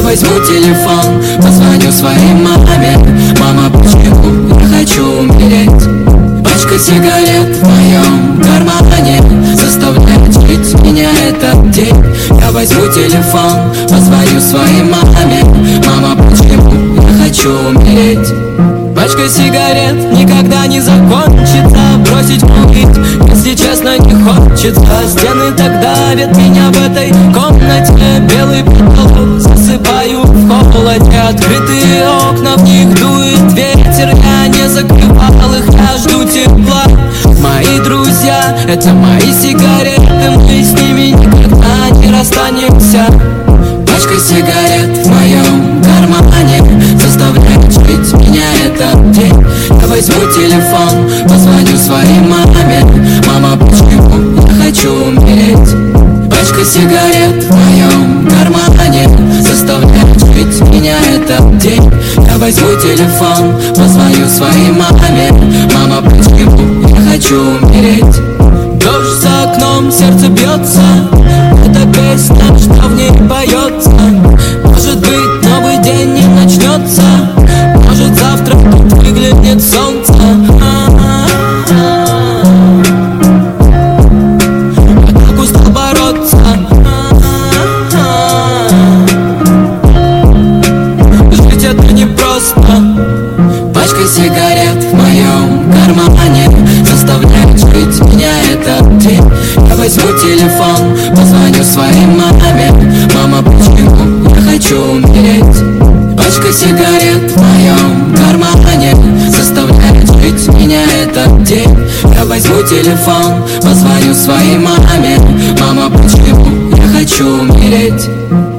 возьму телефон, позвоню своей маме. Мама, почему я хочу умереть? Пачка сигарет в моем кармане заставляет жить меня этот день. Я возьму телефон, позвоню своей маме. Мама, почему я хочу умереть? Пачка сигарет никогда не закончится. Бросить курить, если честно, не хочется. Стены так давят меня в этой комнате. Белый потолок, засыпаю в холоде. Открытые окна, в них дует ветер. Я не закрывал их, я жду тепла. Мои друзья, это мои сигареты. Мы с ними никогда не расстанемся. Пачка сигарет в моем кармане заставляет жить меня этот день. Я возьму телефон, позвоню своей маме. Мама, почему я хочу умереть? Пачка сигарет в моем кармане заставляет жить меня этот день. Я возьму телефон, позвоню своей маме. Мама, почему я хочу умереть? Дождь за окном, сердце бьется. Это песня, что в ней поется. Может быть, новый день не начнется. Может, завтра тут выглянет солнце. Я так устал бороться. Жить это непросто. Пачка сигарет в моем кармане заставляет жить меня этот день. Я возьму телефон, позвоню своей маме. Мама, почему я хочу умереть? Пачка сигарет в моем кармане заставляет жить меня этот день. Я возьму телефон, позвоню своей маме. Мама, почему я хочу умереть?